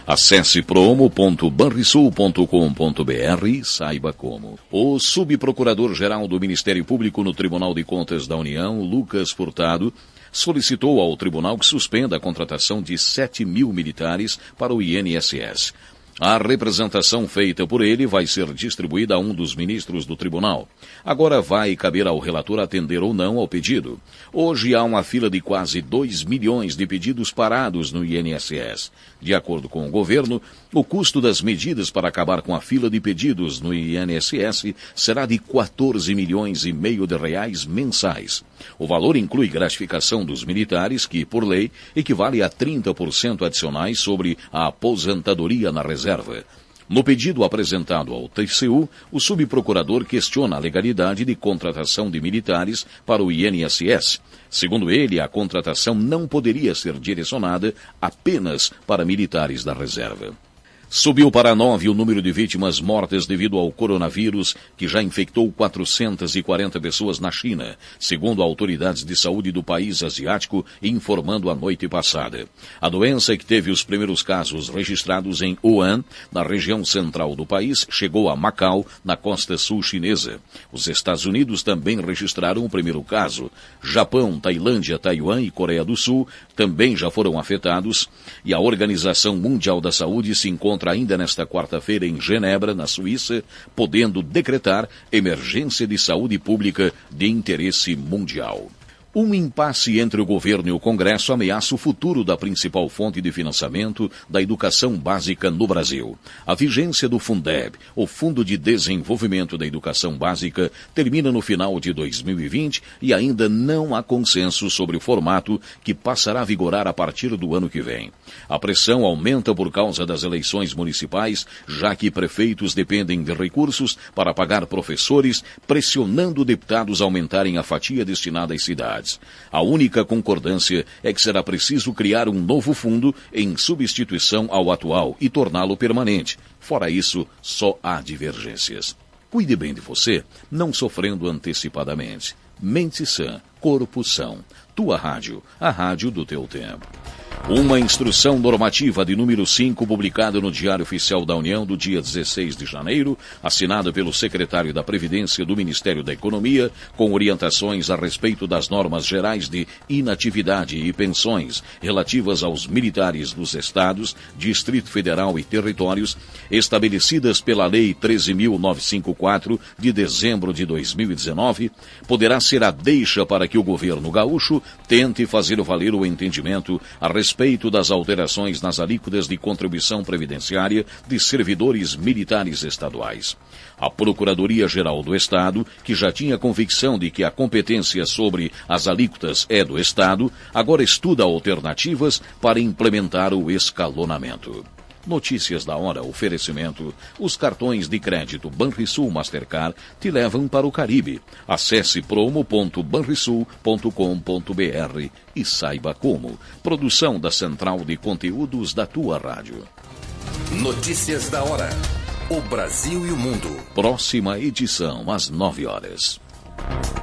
Acesse promo.banrisul.com.br e saiba como. O subprocurador-geral do Ministério Público no Tribunal de Contas da União, Lucas Furtado, solicitou ao tribunal que suspenda a contratação de 7 mil militares para o INSS. A representação feita por ele vai ser distribuída a um dos ministros do tribunal. Agora vai caber ao relator atender ou não ao pedido. Hoje há uma fila de quase 2 milhões de pedidos parados no INSS. De acordo com o governo, o custo das medidas para acabar com a fila de pedidos no INSS será de 14 milhões e meio de reais mensais. O valor inclui gratificação dos militares, que, por lei, equivale a 30% adicionais sobre a aposentadoria na reserva. No pedido apresentado ao TCU, o subprocurador questiona a legalidade de contratação de militares para o INSS. Segundo ele, a contratação não poderia ser direcionada apenas para militares da reserva. Subiu para 9 o número de vítimas mortas devido ao coronavírus, que já infectou 440 pessoas na China, segundo autoridades de saúde do país asiático, informando a noite passada. A doença, que teve os primeiros casos registrados em Wuhan, na região central do país, chegou a Macau, na costa sul chinesa. Os Estados Unidos também registraram o primeiro caso. Japão, Tailândia, Taiwan e Coreia do Sul também já foram afetados, e a Organização Mundial da Saúde se encontra ainda nesta quarta-feira em Genebra, na Suíça, podendo decretar emergência de saúde pública de interesse mundial. Um impasse entre o governo e o Congresso ameaça o futuro da principal fonte de financiamento da educação básica no Brasil. A vigência do Fundeb, o Fundo de Desenvolvimento da Educação Básica, termina no final de 2020 e ainda não há consenso sobre o formato que passará a vigorar a partir do ano que vem. A pressão aumenta por causa das eleições municipais, já que prefeitos dependem de recursos para pagar professores, pressionando deputados a aumentarem a fatia destinada às cidades. A única concordância é que será preciso criar um novo fundo em substituição ao atual e torná-lo permanente. Fora isso, só há divergências. Cuide bem de você, não sofrendo antecipadamente. Mente sã, corpo são. Tua rádio, a rádio do teu tempo. Uma instrução normativa de número 5, publicada no Diário Oficial da União do dia 16 de janeiro, assinada pelo secretário da Previdência do Ministério da Economia, com orientações a respeito das normas gerais de inatividade e pensões relativas aos militares dos estados, Distrito Federal e territórios, estabelecidas pela Lei 13.954 de dezembro de 2019, poderá ser a deixa para que o governo gaúcho tente fazer valer o entendimento a respeito das alterações nas alíquotas de contribuição previdenciária de servidores militares estaduais. A Procuradoria-Geral do Estado, que já tinha convicção de que a competência sobre as alíquotas é do Estado, agora estuda alternativas para implementar o escalonamento. Notícias da hora, oferecimento. Os cartões de crédito Banrisul Mastercard te levam para o Caribe. Acesse promo.banrisul.com.br e saiba como. Produção da Central de Conteúdos da tua rádio. Notícias da hora. O Brasil e o mundo. Próxima edição, às 9 horas.